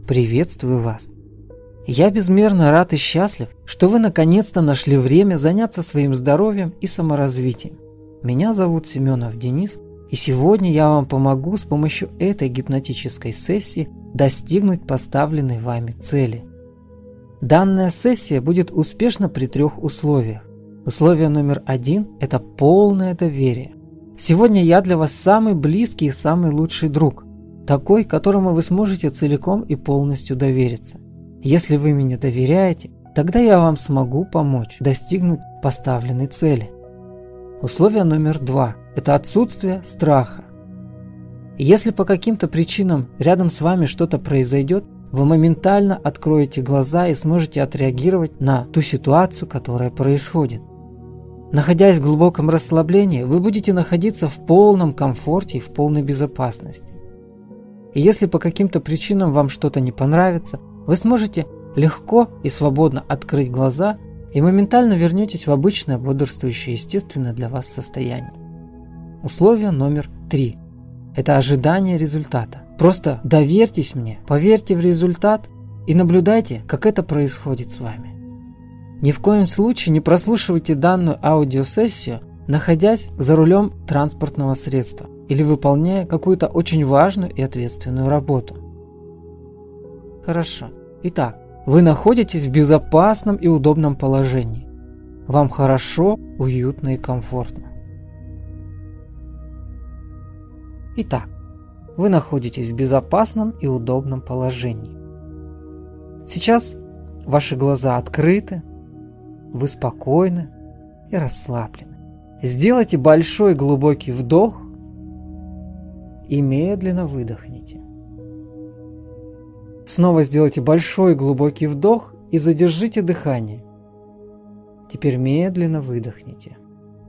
приветствую вас. Я безмерно рад и счастлив, что вы наконец-то нашли время заняться своим здоровьем и саморазвитием. Меня зовут Семенов Денис, и сегодня я вам помогу с помощью этой гипнотической сессии достигнуть поставленной вами цели. Данная сессия будет успешна при 3 условиях. Условие номер 1 – это полное доверие. Сегодня я для вас самый близкий и самый лучший друг, такой, которому вы сможете целиком и полностью довериться. Если вы мне доверяете, тогда я вам смогу помочь достигнуть поставленной цели. Условие номер 2 – это отсутствие страха. Если по каким-то причинам рядом с вами что-то произойдет, вы моментально откроете глаза и сможете отреагировать на ту ситуацию, которая происходит. Находясь в глубоком расслаблении, вы будете находиться в полном комфорте и в полной безопасности. И если по каким-то причинам вам что-то не понравится, вы сможете легко и свободно открыть глаза и моментально вернетесь в обычное, бодрствующее, естественное для вас состояние. Условие номер 3 – это ожидание результата. Просто доверьтесь мне, поверьте в результат и наблюдайте, как это происходит с вами. Ни в коем случае не прослушивайте данную аудиосессию, находясь за рулем транспортного средства или выполняя какую-то очень важную и ответственную работу. Хорошо. Итак, вы находитесь в безопасном и удобном положении. Вам хорошо, уютно и комфортно. Итак, вы находитесь в безопасном и удобном положении. Сейчас ваши глаза открыты, вы спокойны и расслаблены. Сделайте большой глубокий вдох и медленно выдохните. Снова сделайте большой глубокий вдох и задержите дыхание. Теперь медленно выдохните.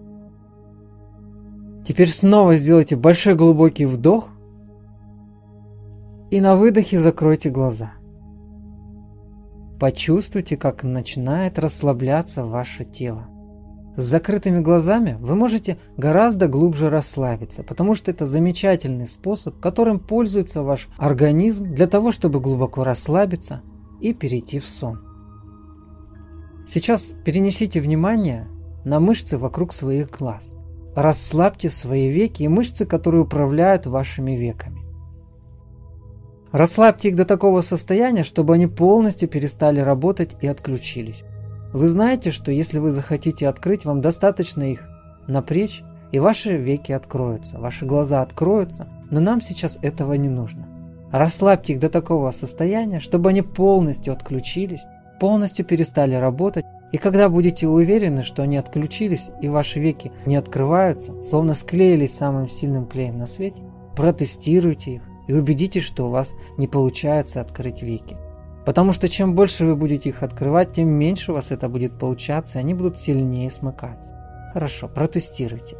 Теперь снова сделайте большой глубокий вдох и на выдохе закройте глаза. Почувствуйте, как начинает расслабляться ваше тело. С закрытыми глазами вы можете гораздо глубже расслабиться, потому что это замечательный способ, которым пользуется ваш организм для того, чтобы глубоко расслабиться и перейти в сон. Сейчас перенесите внимание на мышцы вокруг своих глаз. Расслабьте свои веки и мышцы, которые управляют вашими веками. Расслабьте их до такого состояния, чтобы они полностью перестали работать и отключились. Вы знаете, что если вы захотите открыть, вам достаточно их напрячь, и ваши веки откроются, ваши глаза откроются, но нам сейчас этого не нужно. Расслабьте их до такого состояния, чтобы они полностью отключились, полностью перестали работать, и когда будете уверены, что они отключились и ваши веки не открываются, словно склеились самым сильным клеем на свете, протестируйте их и убедитесь, что у вас не получается открыть веки. Потому что чем больше вы будете их открывать, тем меньше у вас это будет получаться, и они будут сильнее смыкаться. Хорошо, протестируйте.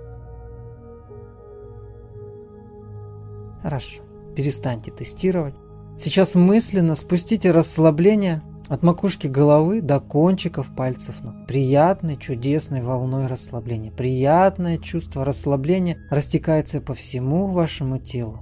Хорошо, перестаньте тестировать. Сейчас мысленно спустите расслабление от макушки головы до кончиков пальцев ног. Приятной, чудесной волной расслабления. Приятное чувство расслабления растекается по всему вашему телу.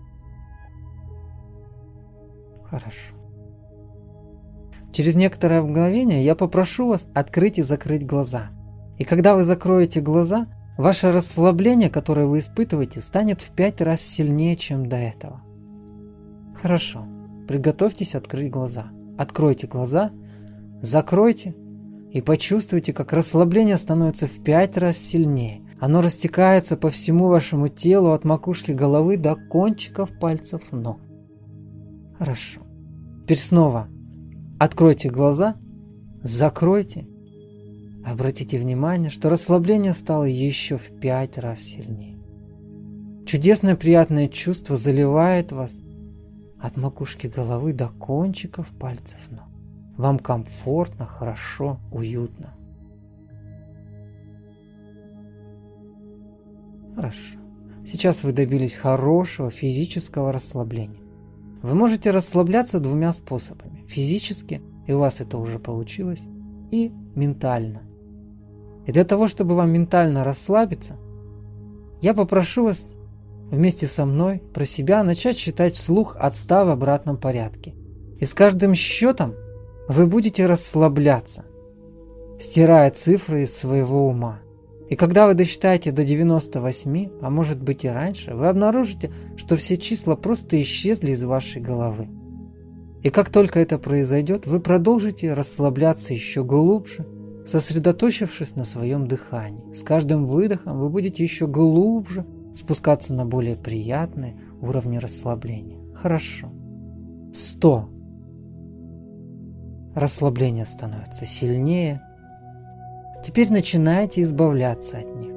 Хорошо. Через некоторое мгновение я попрошу вас открыть и закрыть глаза. И когда вы закроете глаза, ваше расслабление, которое вы испытываете, станет в 5 раз сильнее, чем до этого. Хорошо. Приготовьтесь открыть глаза. Откройте глаза, закройте и почувствуйте, как расслабление становится в 5 раз сильнее. Оно растекается по всему вашему телу от макушки головы до кончиков пальцев ног. Хорошо. Теперь снова откройте глаза, закройте. Обратите внимание, что расслабление стало еще в 5 раз сильнее. Чудесное приятное чувство заливает вас от макушки головы до кончиков пальцев ног. Вам комфортно, хорошо, уютно. Хорошо. Сейчас вы добились хорошего физического расслабления. Вы можете расслабляться 2 способами. Физически, и у вас это уже получилось, и ментально. И для того, чтобы вам ментально расслабиться, я попрошу вас вместе со мной про себя начать считать вслух от 100 в обратном порядке. И с каждым счетом вы будете расслабляться, стирая цифры из своего ума. И когда вы досчитаете до 98, а может быть и раньше, вы обнаружите, что все числа просто исчезли из вашей головы. И как только это произойдет, вы продолжите расслабляться еще глубже, сосредоточившись на своем дыхании. С каждым выдохом вы будете еще глубже спускаться на более приятные уровни расслабления. Хорошо. 100. Расслабление становится сильнее. Теперь начинайте избавляться от них.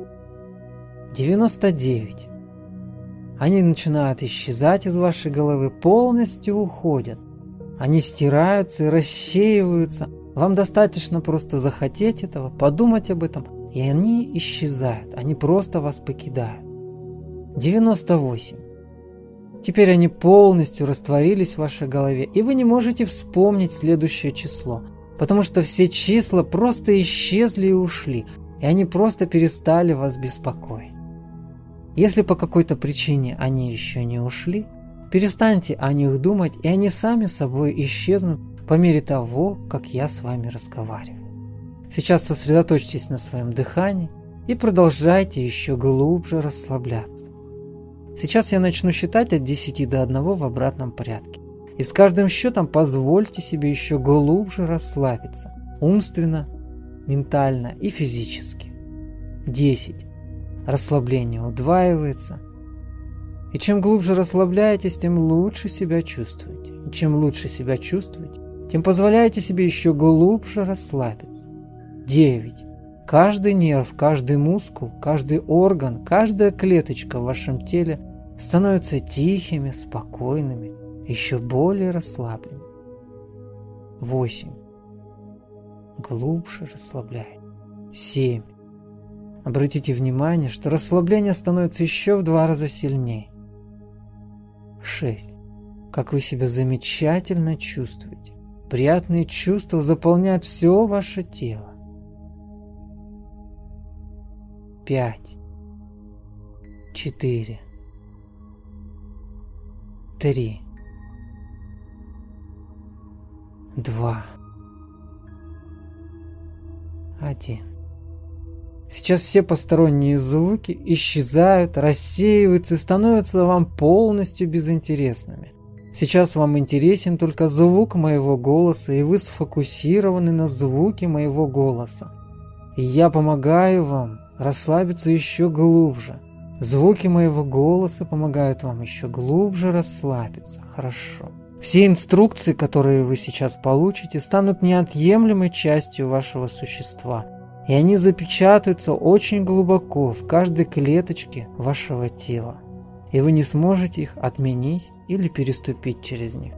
99. Они начинают исчезать из вашей головы, полностью уходят. Они стираются и рассеиваются. Вам достаточно просто захотеть этого, подумать об этом, и они исчезают. Они просто вас покидают. 98. Теперь они полностью растворились в вашей голове, и вы не можете вспомнить следующее число, потому что все числа просто исчезли и ушли, и они просто перестали вас беспокоить. Если по какой-то причине они еще не ушли, перестаньте о них думать, и они сами собой исчезнут по мере того, как я с вами разговариваю. Сейчас сосредоточьтесь на своем дыхании и продолжайте еще глубже расслабляться. Сейчас я начну считать от 10 до 1 в обратном порядке. И с каждым счетом позвольте себе еще глубже расслабиться, умственно, ментально и физически. 10. Расслабление удваивается. И чем глубже расслабляетесь, тем лучше себя чувствуете. И чем лучше себя чувствуете, тем позволяете себе еще глубже расслабиться. 9. Каждый нерв, каждый мускул, каждый орган, каждая клеточка в вашем теле становятся тихими, спокойными, еще более расслабленными. 8. Глубже расслабляйтесь. 7. Обратите внимание, что расслабление становится еще в 2 раза сильнее. 6. Как вы себя замечательно чувствуете. Приятные чувства заполняют все ваше тело. 5. 4. 3. 2. 1. Сейчас все посторонние звуки исчезают, рассеиваются и становятся вам полностью безинтересными. Сейчас вам интересен только звук моего голоса, и вы сфокусированы на звуке моего голоса. И я помогаю вам расслабиться еще глубже. Звуки моего голоса помогают вам еще глубже расслабиться. Хорошо. Все инструкции, которые вы сейчас получите, станут неотъемлемой частью вашего существа. И они запечатаются очень глубоко в каждой клеточке вашего тела. И вы не сможете их отменить или переступить через них.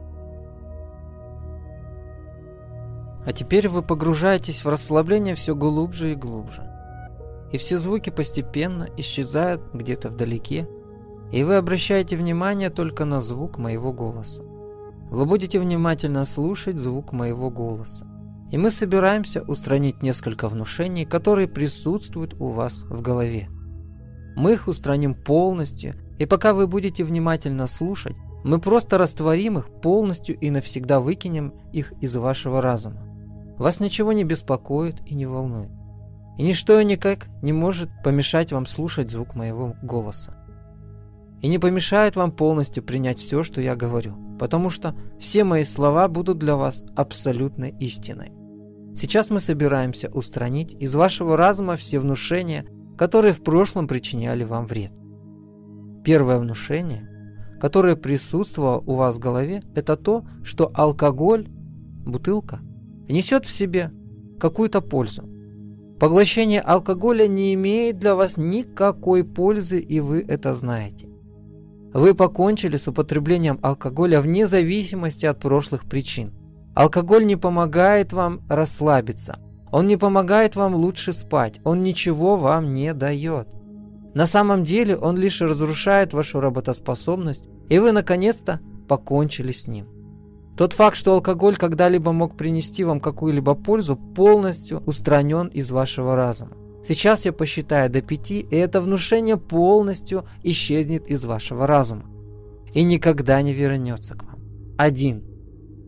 А теперь вы погружаетесь в расслабление все глубже и глубже. И все звуки постепенно исчезают где-то вдалеке, и вы обращаете внимание только на звук моего голоса. Вы будете внимательно слушать звук моего голоса. И мы собираемся устранить несколько внушений, которые присутствуют у вас в голове. Мы их устраним полностью, и пока вы будете внимательно слушать, мы просто растворим их полностью и навсегда выкинем их из вашего разума. Вас ничего не беспокоит и не волнует. И ничто и никак не может помешать вам слушать звук моего голоса. И не помешает вам полностью принять все, что я говорю, потому что все мои слова будут для вас абсолютной истиной. Сейчас мы собираемся устранить из вашего разума все внушения, которые в прошлом причиняли вам вред. Первое внушение, которое присутствовало у вас в голове, это то, что алкоголь, бутылка, несет в себе какую-то пользу. Поглощение алкоголя не имеет для вас никакой пользы, и вы это знаете. Вы покончили с употреблением алкоголя вне зависимости от прошлых причин. Алкоголь не помогает вам расслабиться. Он не помогает вам лучше спать. Он ничего вам не дает. На самом деле он лишь разрушает вашу работоспособность, и вы наконец-то покончили с ним. Тот факт, что алкоголь когда-либо мог принести вам какую-либо пользу, полностью устранен из вашего разума. Сейчас я посчитаю до 5, и это внушение полностью исчезнет из вашего разума и никогда не вернется к вам. 1.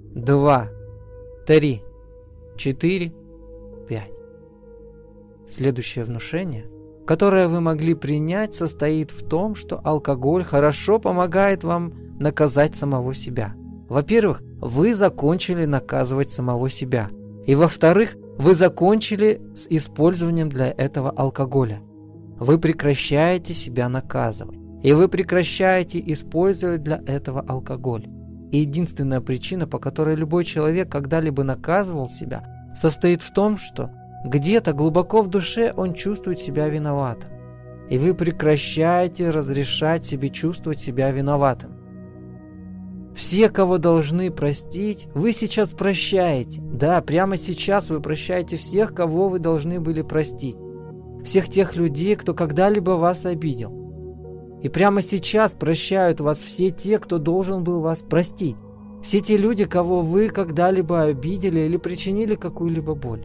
2, 3, 4, 5. Следующее внушение, которое вы могли принять, состоит в том, что алкоголь хорошо помогает вам наказать самого себя. Во-первых, вы закончили наказывать самого себя. И во-вторых, вы закончили с использованием для этого алкоголя. Вы прекращаете себя наказывать. И вы прекращаете использовать для этого алкоголь. И единственная причина, по которой любой человек когда-либо наказывал себя, состоит в том, что где-то глубоко в душе он чувствует себя виноватым. И вы прекращаете разрешать себе чувствовать себя виноватым. Все, кого должны простить, вы сейчас прощаете. Да, прямо сейчас вы прощаете всех, кого вы должны были простить. Всех тех людей, кто когда-либо вас обидел. И прямо сейчас прощают вас все те, кто должен был вас простить. Все те люди, кого вы когда-либо обидели или причинили какую-либо боль.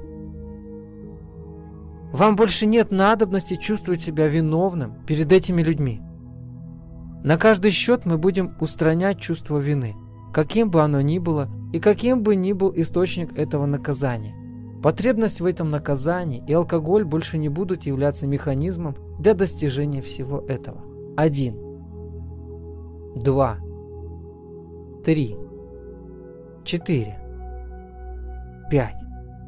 Вам больше нет надобности чувствовать себя виновным перед этими людьми. На каждый счет мы будем устранять чувство вины, каким бы оно ни было и каким бы ни был источник этого наказания. Потребность в этом наказании и алкоголь больше не будут являться механизмом для достижения всего этого. 1, 2, 3, 4, 5.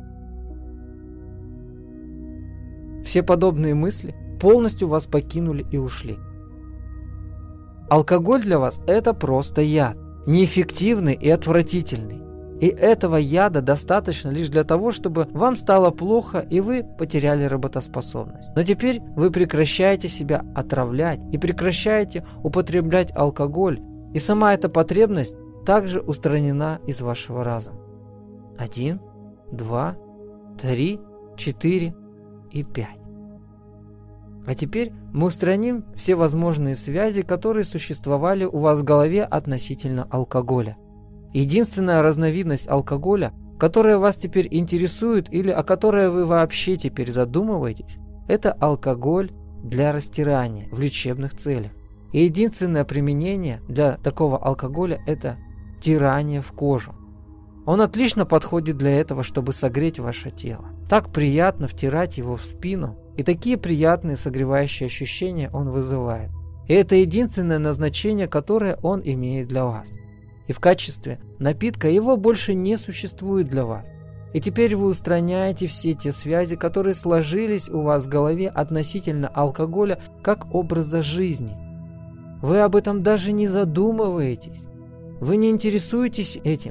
Все подобные мысли полностью вас покинули и ушли. Алкоголь для вас – это просто яд, неэффективный и отвратительный. И этого яда достаточно лишь для того, чтобы вам стало плохо и вы потеряли работоспособность. Но теперь вы прекращаете себя отравлять и прекращаете употреблять алкоголь, и сама эта потребность также устранена из вашего разума. 1, 2, 3, 4 и 5. А теперь мы устраним все возможные связи, которые существовали у вас в голове относительно алкоголя. Единственная разновидность алкоголя, которая вас теперь интересует или о которой вы вообще теперь задумываетесь, это алкоголь для растирания в лечебных целях. И единственное применение для такого алкоголя – это втирание в кожу. Он отлично подходит для этого, чтобы согреть ваше тело. Так приятно втирать его в спину, и такие приятные согревающие ощущения он вызывает. И это единственное назначение, которое он имеет для вас. И в качестве напитка его больше не существует для вас. И теперь вы устраняете все те связи, которые сложились у вас в голове относительно алкоголя как образа жизни. Вы об этом даже не задумываетесь. Вы не интересуетесь этим.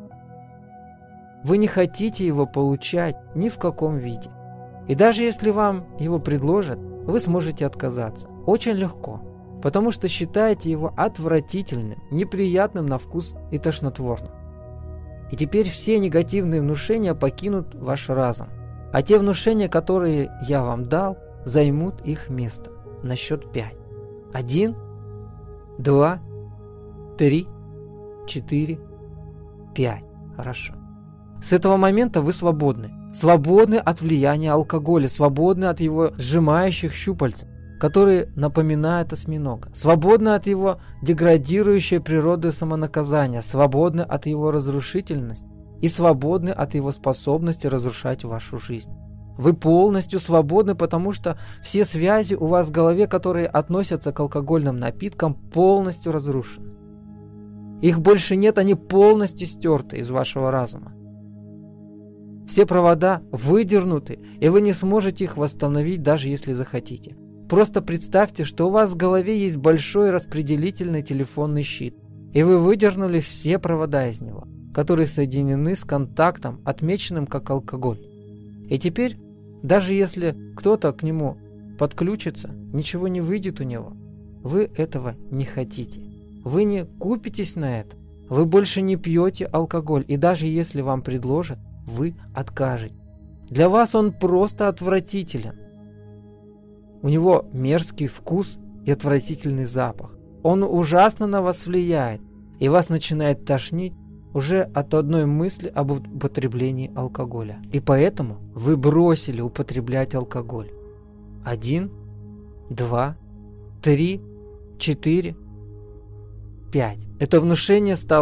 Вы не хотите его получать ни в каком виде. И даже если вам его предложат, вы сможете отказаться. Очень легко. Потому что считаете его отвратительным, неприятным на вкус и тошнотворным. И теперь все негативные внушения покинут ваш разум. А те внушения, которые я вам дал, займут их место. На счет 5. 1, 2, 3, 4, 5. Хорошо. С этого момента вы свободны. Свободны от влияния алкоголя, свободны от его сжимающих щупальцев, которые напоминают осьминога, свободны от его деградирующей природы самонаказания, свободны от его разрушительности и свободны от его способности разрушать вашу жизнь. Вы полностью свободны, потому что все связи у вас в голове, которые относятся к алкогольным напиткам, полностью разрушены. Их больше нет, они полностью стерты из вашего разума. Все провода выдернуты, и вы не сможете их восстановить, даже если захотите. Просто представьте, что у вас в голове есть большой распределительный телефонный щит, и вы выдернули все провода из него, которые соединены с контактом, отмеченным как алкоголь. И теперь, даже если кто-то к нему подключится, ничего не выйдет у него. Вы этого не хотите. Вы не купитесь на это. Вы больше не пьете алкоголь, и даже если вам предложат, вы откажете. Для вас он просто отвратителен. У него мерзкий вкус и отвратительный запах. Он ужасно на вас влияет, и вас начинает тошнить уже от одной мысли об употреблении алкоголя. И поэтому вы бросили употреблять алкоголь. 1, 2, 3, 4, 5. Это внушение стало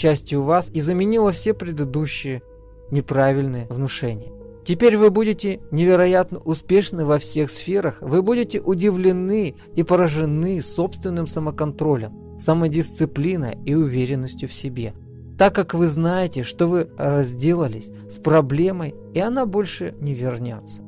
частью вас и заменила все предыдущие неправильные внушения. Теперь вы будете невероятно успешны во всех сферах, вы будете удивлены и поражены собственным самоконтролем, самодисциплиной и уверенностью в себе, так как вы знаете, что вы разделались с проблемой, и она больше не вернется.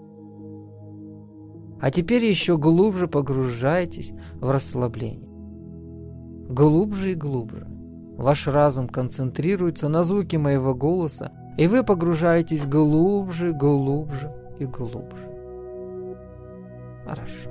А теперь еще глубже погружайтесь в расслабление. Глубже и глубже. Ваш разум концентрируется на звуке моего голоса, и вы погружаетесь глубже, глубже и глубже. Хорошо.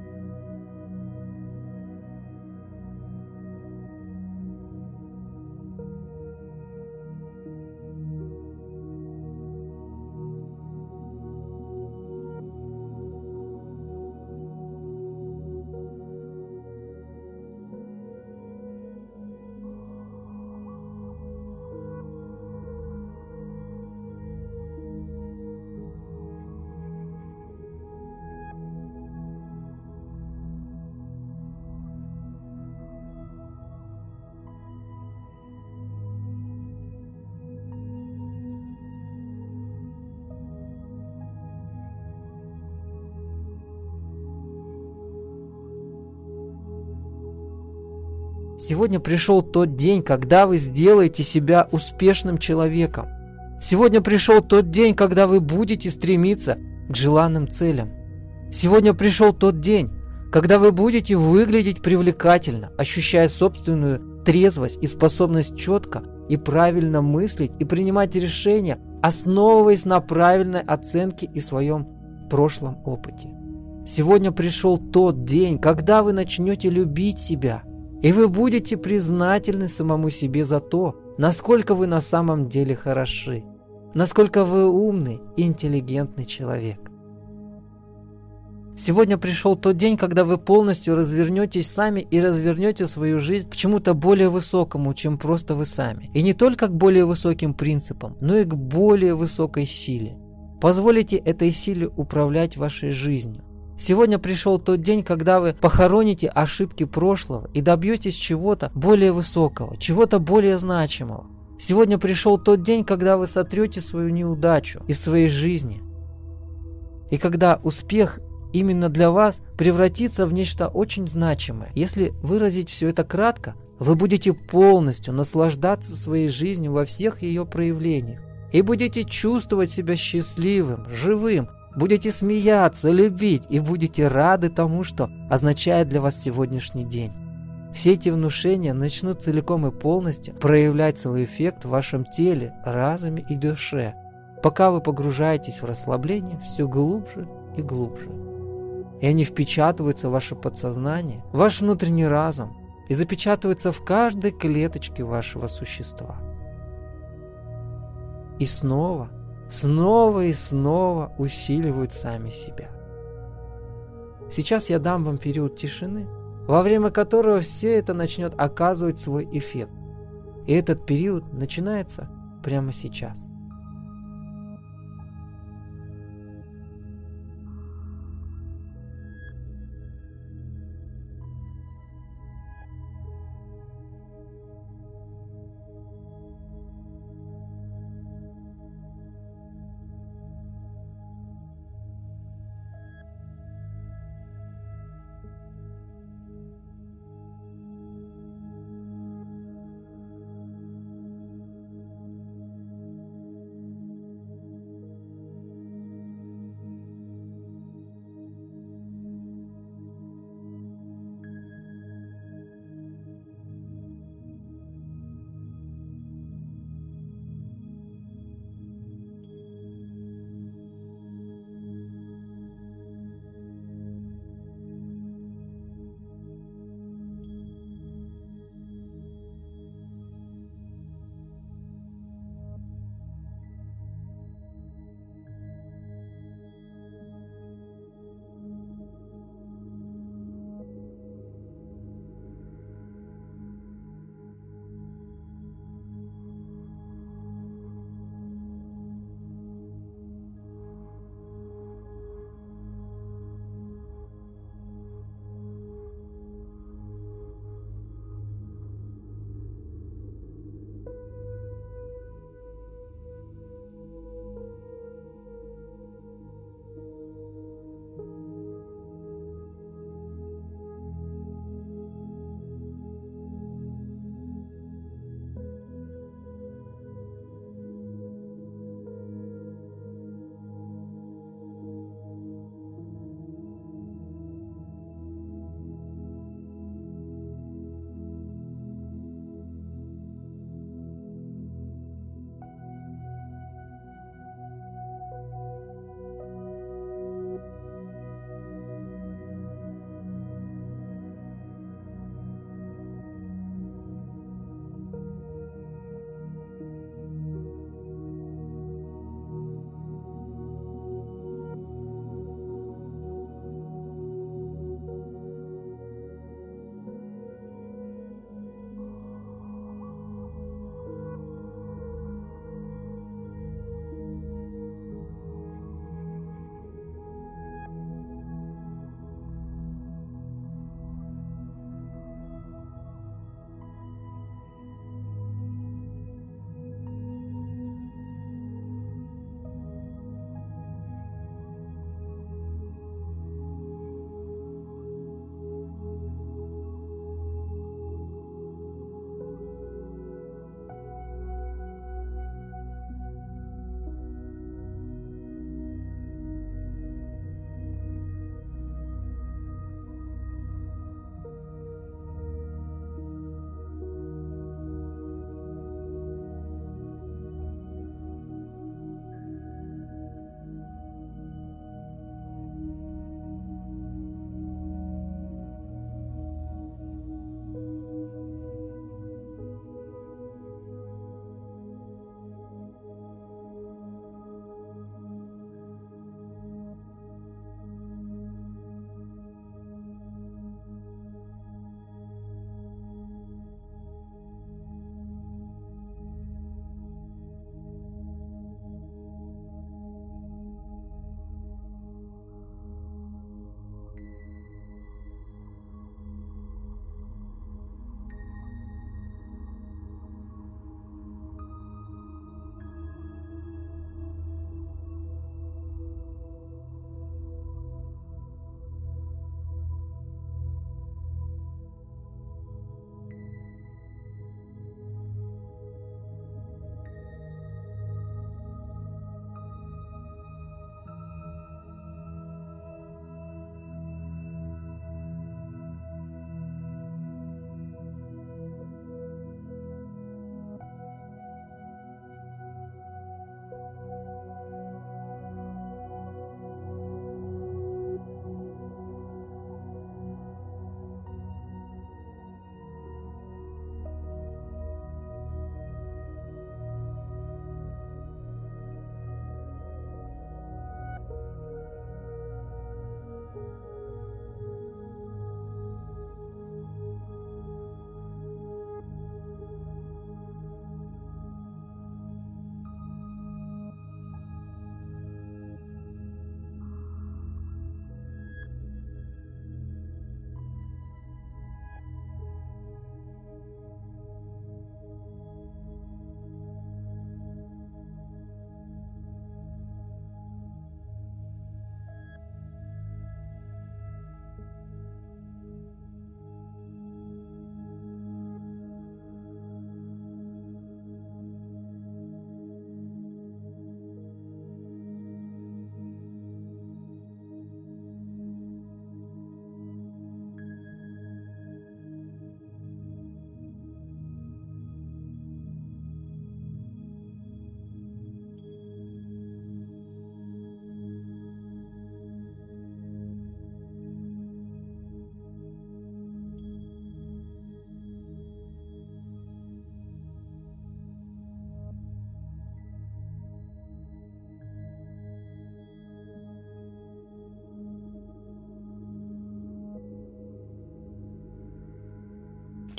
Сегодня пришел тот день, когда вы сделаете себя успешным человеком. Сегодня пришел тот день, когда вы будете стремиться к желанным целям. Сегодня пришел тот день, когда вы будете выглядеть привлекательно, ощущая собственную трезвость и способность четко и правильно мыслить и принимать решения, основываясь на правильной оценке и своем прошлом опыте. Сегодня пришел тот день, когда вы начнете любить себя, и вы будете признательны самому себе за то, насколько вы на самом деле хороши, насколько вы умный и интеллигентный человек. Сегодня пришел тот день, когда вы полностью развернетесь сами и развернете свою жизнь к чему-то более высокому, чем просто вы сами. И не только к более высоким принципам, но и к более высокой силе. Позволите этой силе управлять вашей жизнью. Сегодня пришел тот день, когда вы похороните ошибки прошлого и добьетесь чего-то более высокого, чего-то более значимого. Сегодня пришел тот день, когда вы сотрете свою неудачу из своей жизни. И когда успех именно для вас превратится в нечто очень значимое. Если выразить все это кратко, вы будете полностью наслаждаться своей жизнью во всех ее проявлениях и будете чувствовать себя счастливым, живым, будете смеяться, любить и будете рады тому, что означает для вас сегодняшний день. Все эти внушения начнут целиком и полностью проявлять свой эффект в вашем теле, разуме и душе, пока вы погружаетесь в расслабление все глубже и глубже. И они впечатываются в ваше подсознание, в ваш внутренний разум и запечатываются в каждой клеточке вашего существа. И снова и снова усиливают сами себя. Сейчас я дам вам период тишины, во время которого все это начнет оказывать свой эффект. И этот период начинается прямо сейчас.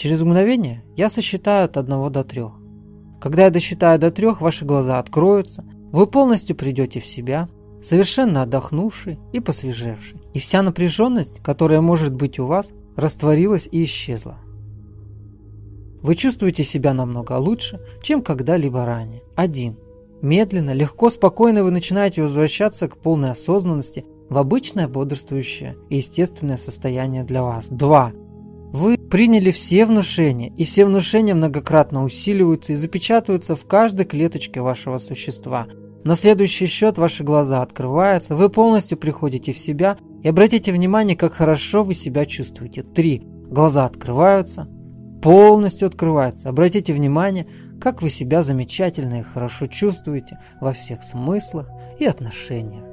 Через мгновение я сосчитаю от 1 до 3. Когда я досчитаю до 3, ваши глаза откроются, вы полностью придете в себя, совершенно отдохнувший и посвежевший. И вся напряженность, которая может быть у вас, растворилась и исчезла. Вы чувствуете себя намного лучше, чем когда-либо ранее. 1. Медленно, легко, спокойно вы начинаете возвращаться к полной осознанности в обычное бодрствующее и естественное состояние для вас. 2. Вы приняли все внушения, и все внушения многократно усиливаются и запечатываются в каждой клеточке вашего существа. На следующий счет ваши глаза открываются, вы полностью приходите в себя и обратите внимание, как хорошо вы себя чувствуете. 3. Глаза открываются, полностью открываются. Обратите внимание, как вы себя замечательно и хорошо чувствуете во всех смыслах и отношениях.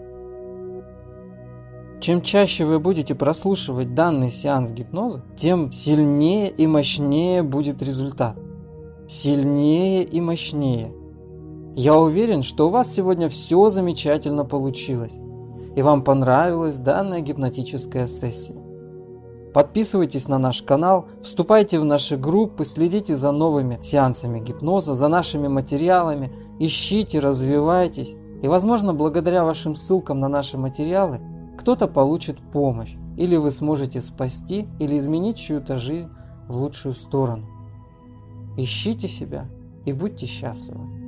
Чем чаще вы будете прослушивать данный сеанс гипноза, тем сильнее и мощнее будет результат. Сильнее и мощнее. Я уверен, что у вас сегодня все замечательно получилось, и вам понравилась данная гипнотическая сессия. Подписывайтесь на наш канал, вступайте в наши группы, следите за новыми сеансами гипноза, за нашими материалами, ищите, развивайтесь, и, возможно, благодаря вашим ссылкам на наши материалы кто-то получит помощь, или вы сможете спасти или изменить чью-то жизнь в лучшую сторону. Ищите себя и будьте счастливы.